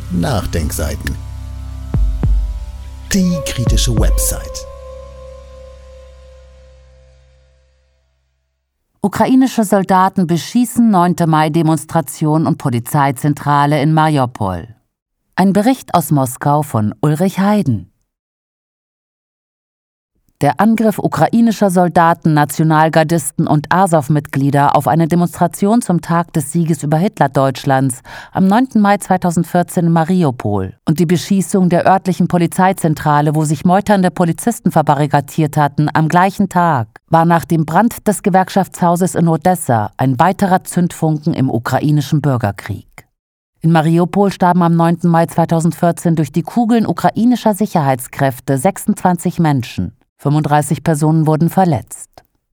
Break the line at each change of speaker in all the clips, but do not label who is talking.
Nachdenkseiten. Die kritische Website.
Ukrainische Soldaten beschießen 9. Mai-Demonstration und Polizeizentrale in Mariupol. Ein Bericht aus Moskau von Ulrich Heiden. Der Angriff ukrainischer Soldaten, Nationalgardisten und Asow-Mitglieder auf eine Demonstration zum Tag des Sieges über Hitler-Deutschlands am 9. Mai 2014 in Mariupol und die Beschießung der örtlichen Polizeizentrale, wo sich meuternde Polizisten verbarrikadiert hatten, am gleichen Tag, war nach dem Brand des Gewerkschaftshauses in Odessa ein weiterer Zündfunken im ukrainischen Bürgerkrieg. In Mariupol starben am 9. Mai 2014 durch die Kugeln ukrainischer Sicherheitskräfte 26 Menschen. 35 Personen wurden verletzt.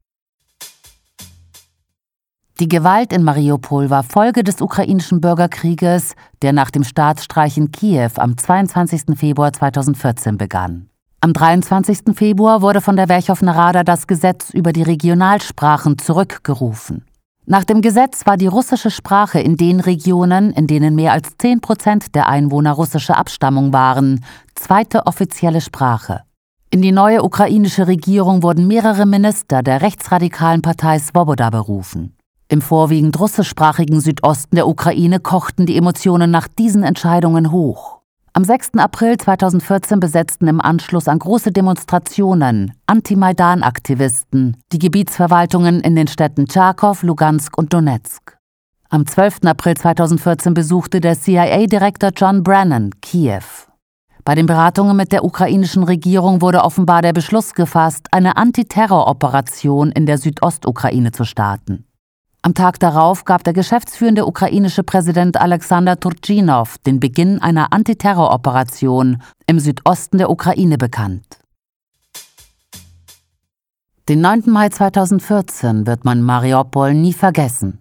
Die Gewalt in Mariupol war Folge des ukrainischen Bürgerkrieges, der nach dem Staatsstreich in Kiew am 22. Februar 2014 begann. Am 23. Februar wurde von der Werchowna Rada das Gesetz über die Regionalsprachen zurückgerufen. Nach dem Gesetz war die russische Sprache in den Regionen, in denen mehr als 10% der Einwohner russischer Abstammung waren, zweite offizielle Sprache. In die neue ukrainische Regierung wurden mehrere Minister der rechtsradikalen Partei Swoboda berufen. Im vorwiegend russischsprachigen Südosten der Ukraine kochten die Emotionen nach diesen Entscheidungen hoch. Am 6. April 2014 besetzten im Anschluss an große Demonstrationen Anti-Maidan-Aktivisten die Gebietsverwaltungen in den Städten Charkow, Lugansk und Donetsk. Am 12. April 2014 besuchte der CIA-Direktor John Brennan Kiew. Bei den Beratungen mit der ukrainischen Regierung wurde offenbar der Beschluss gefasst, eine Antiterroroperation in der Südostukraine zu starten. Am Tag darauf gab der geschäftsführende ukrainische Präsident Alexander Turchynov den Beginn einer Antiterroroperation im Südosten der Ukraine bekannt. Den 9. Mai 2014 wird man Mariupol nie vergessen.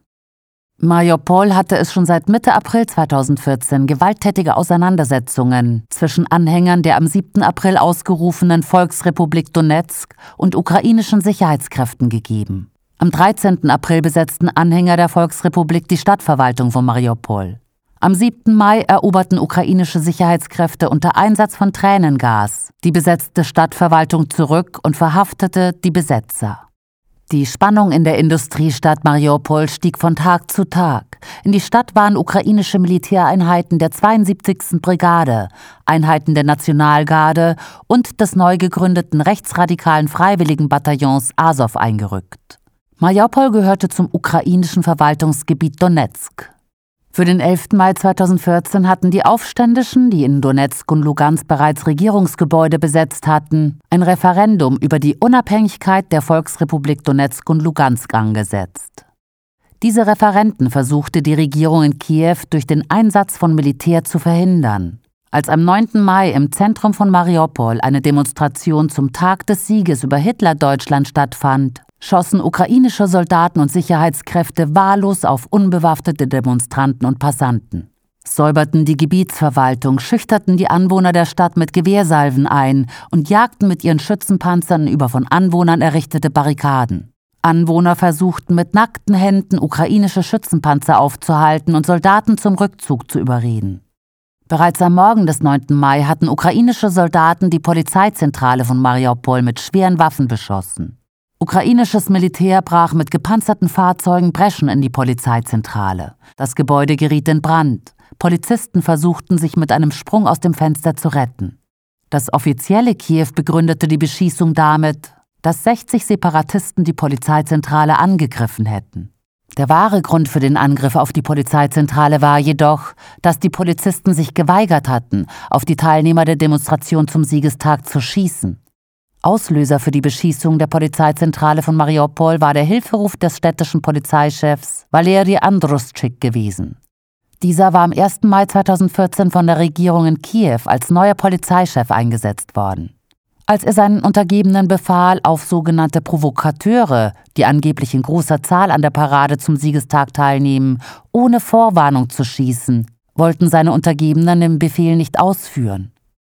Mariupol hatte es schon seit Mitte April 2014 gewalttätige Auseinandersetzungen zwischen Anhängern der am 7. April ausgerufenen Volksrepublik Donezk und ukrainischen Sicherheitskräften gegeben. Am 13. April besetzten Anhänger der Volksrepublik die Stadtverwaltung von Mariupol. Am 7. Mai eroberten ukrainische Sicherheitskräfte unter Einsatz von Tränengas die besetzte Stadtverwaltung zurück und verhaftete die Besetzer. Die Spannung in der Industriestadt Mariupol stieg von Tag zu Tag. In die Stadt waren ukrainische Militäreinheiten der 72. Brigade, Einheiten der Nationalgarde und des neu gegründeten rechtsradikalen Freiwilligenbataillons Asow eingerückt. Mariupol gehörte zum ukrainischen Verwaltungsgebiet Donezk. Für den 11. Mai 2014 hatten die Aufständischen, die in Donezk und Lugansk bereits Regierungsgebäude besetzt hatten, ein Referendum über die Unabhängigkeit der Volksrepublik Donezk und Lugansk angesetzt. Diese Referenden versuchte die Regierung in Kiew durch den Einsatz von Militär zu verhindern. Als am 9. Mai im Zentrum von Mariupol eine Demonstration zum Tag des Sieges über Hitler-Deutschland stattfand, schossen ukrainische Soldaten und Sicherheitskräfte wahllos auf unbewaffnete Demonstranten und Passanten, säuberten die Gebietsverwaltung, schüchterten die Anwohner der Stadt mit Gewehrsalven ein und jagten mit ihren Schützenpanzern über von Anwohnern errichtete Barrikaden. Anwohner versuchten mit nackten Händen ukrainische Schützenpanzer aufzuhalten und Soldaten zum Rückzug zu überreden. Bereits am Morgen des 9. Mai hatten ukrainische Soldaten die Polizeizentrale von Mariupol mit schweren Waffen beschossen. Ukrainisches Militär brach mit gepanzerten Fahrzeugen Breschen in die Polizeizentrale. Das Gebäude geriet in Brand. Polizisten versuchten, sich mit einem Sprung aus dem Fenster zu retten. Das offizielle Kiew begründete die Beschießung damit, dass 60 Separatisten die Polizeizentrale angegriffen hätten. Der wahre Grund für den Angriff auf die Polizeizentrale war jedoch, dass die Polizisten sich geweigert hatten, auf die Teilnehmer der Demonstration zum Siegestag zu schießen. Auslöser für die Beschießung der Polizeizentrale von Mariupol war der Hilferuf des städtischen Polizeichefs Valeri Andruschik gewesen. Dieser war am 1. Mai 2014 von der Regierung in Kiew als neuer Polizeichef eingesetzt worden. Als er seinen Untergebenen befahl, auf sogenannte Provokateure, die angeblich in großer Zahl an der Parade zum Siegestag teilnehmen, ohne Vorwarnung zu schießen, wollten seine Untergebenen den Befehl nicht ausführen.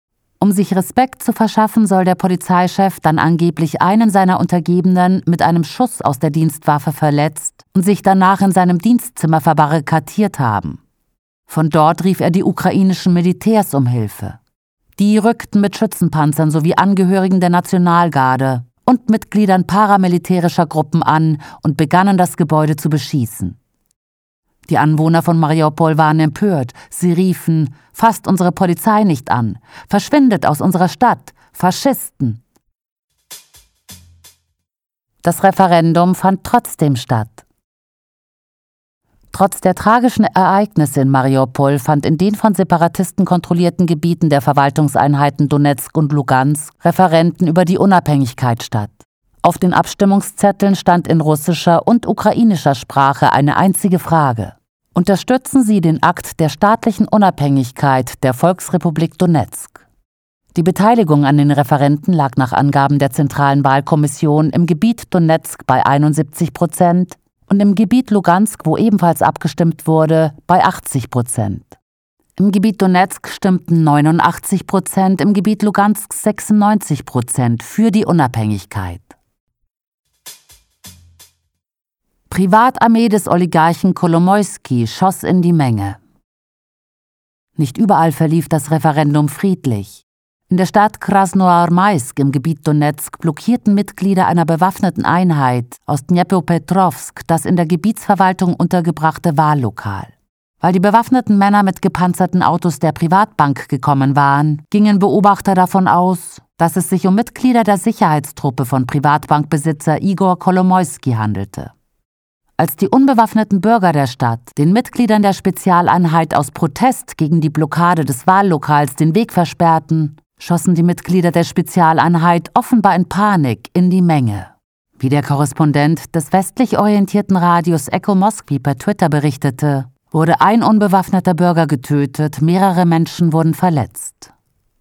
Um sich Respekt zu verschaffen, soll der Polizeichef dann angeblich einen seiner Untergebenen mit einem Schuss aus der Dienstwaffe verletzt und sich danach in seinem Dienstzimmer verbarrikadiert haben. Von dort rief er die ukrainischen Militärs um Hilfe. Die rückten mit Schützenpanzern sowie Angehörigen der Nationalgarde und Mitgliedern paramilitärischer Gruppen an und begannen das Gebäude zu beschießen. Die Anwohner von Mariupol waren empört. Sie riefen: Fasst unsere Polizei nicht an! Verschwindet aus unserer Stadt! Faschisten! Das Referendum fand trotzdem statt. Trotz der tragischen Ereignisse in Mariupol fand in den von Separatisten kontrollierten Gebieten der Verwaltungseinheiten Donezk und Lugansk Referenden über die Unabhängigkeit statt. Auf den Abstimmungszetteln stand in russischer und ukrainischer Sprache eine einzige Frage: Unterstützen Sie den Akt der staatlichen Unabhängigkeit der Volksrepublik Donezk? Die Beteiligung an den Referenden lag nach Angaben der Zentralen Wahlkommission im Gebiet Donezk bei 71% und im Gebiet Lugansk, wo ebenfalls abgestimmt wurde, bei 80%. Im Gebiet Donezk stimmten 89%, im Gebiet Lugansk 96% für die Unabhängigkeit. Privatarmee des Oligarchen Kolomoisky schoss in die Menge. Nicht überall verlief das Referendum friedlich. In der Stadt Krasnoarmeisk im Gebiet Donezk blockierten Mitglieder einer bewaffneten Einheit aus Dnepropetrovsk das in der Gebietsverwaltung untergebrachte Wahllokal. Weil die bewaffneten Männer mit gepanzerten Autos der Privatbank gekommen waren, gingen Beobachter davon aus, dass es sich um Mitglieder der Sicherheitstruppe von Privatbankbesitzer Igor Kolomoisky handelte. Als die unbewaffneten Bürger der Stadt den Mitgliedern der Spezialeinheit aus Protest gegen die Blockade des Wahllokals den Weg versperrten, schossen die Mitglieder der Spezialeinheit offenbar in Panik in die Menge. Wie der Korrespondent des westlich orientierten Radios Echo Moskwi per Twitter berichtete, wurde ein unbewaffneter Bürger getötet, mehrere Menschen wurden verletzt.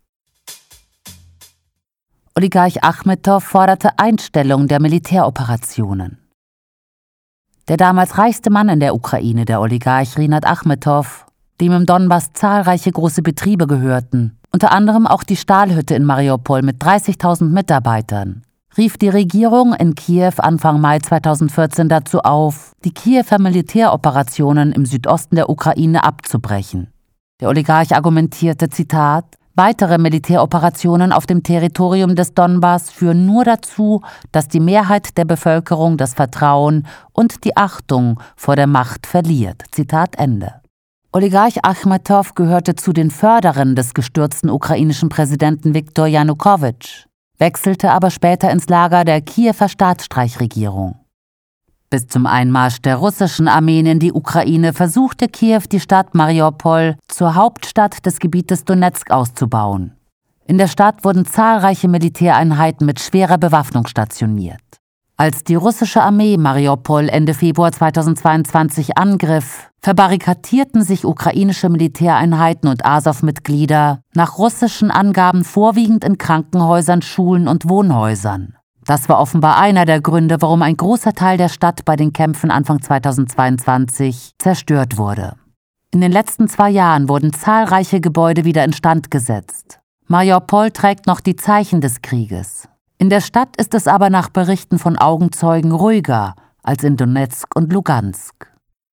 Oligarch Achmetow forderte Einstellung der Militäroperationen. Der damals reichste Mann in der Ukraine, der Oligarch Rinat Achmetow, dem im Donbass zahlreiche große Betriebe gehörten, unter anderem auch die Stahlhütte in Mariupol mit 30.000 Mitarbeitern, rief die Regierung in Kiew Anfang Mai 2014 dazu auf, die Kiewer Militäroperationen im Südosten der Ukraine abzubrechen. Der Oligarch argumentierte, Zitat, weitere Militäroperationen auf dem Territorium des Donbass führen nur dazu, dass die Mehrheit der Bevölkerung das Vertrauen und die Achtung vor der Macht verliert. Zitat Ende. Oligarch Achmetow gehörte zu den Förderern des gestürzten ukrainischen Präsidenten Viktor Janukowitsch, wechselte aber später ins Lager der Kiewer Staatsstreichregierung. Bis zum Einmarsch der russischen Armeen in die Ukraine versuchte Kiew, die Stadt Mariupol zur Hauptstadt des Gebietes Donezk auszubauen. In der Stadt wurden zahlreiche Militäreinheiten mit schwerer Bewaffnung stationiert. Als die russische Armee Mariupol Ende Februar 2022 angriff, verbarrikadierten sich ukrainische Militäreinheiten und Asow-Mitglieder nach russischen Angaben vorwiegend in Krankenhäusern, Schulen und Wohnhäusern. Das war offenbar einer der Gründe, warum ein großer Teil der Stadt bei den Kämpfen Anfang 2022 zerstört wurde. In den letzten 2 Jahren wurden zahlreiche Gebäude wieder instand gesetzt. Mariupol trägt noch die Zeichen des Krieges. In der Stadt ist es aber nach Berichten von Augenzeugen ruhiger als in Donezk und Lugansk.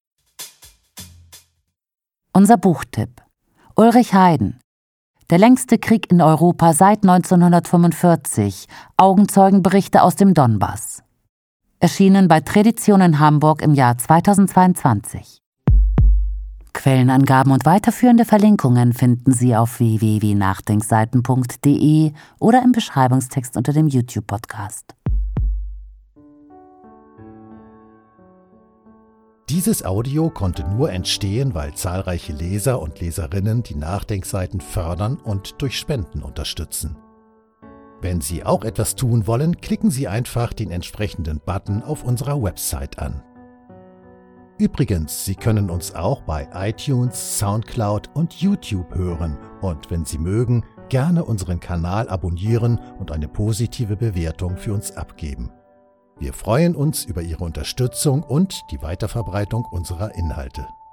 Unser Buchtipp: Ulrich Heiden. Der längste Krieg in Europa seit 1945. Augenzeugenberichte aus dem Donbass. Erschienen bei Tradition in Hamburg im Jahr 2022. Quellenangaben und weiterführende Verlinkungen finden Sie auf www.nachdenkseiten.de oder im Beschreibungstext unter dem YouTube-Podcast.
Dieses Audio konnte nur entstehen, weil zahlreiche Leser und Leserinnen die Nachdenkseiten fördern und durch Spenden unterstützen. Wenn Sie auch etwas tun wollen, klicken Sie einfach den entsprechenden Button auf unserer Website an. Übrigens, Sie können uns auch bei iTunes, Soundcloud und YouTube hören und wenn Sie mögen, gerne unseren Kanal abonnieren und eine positive Bewertung für uns abgeben. Wir freuen uns über Ihre Unterstützung und die Weiterverbreitung unserer Inhalte.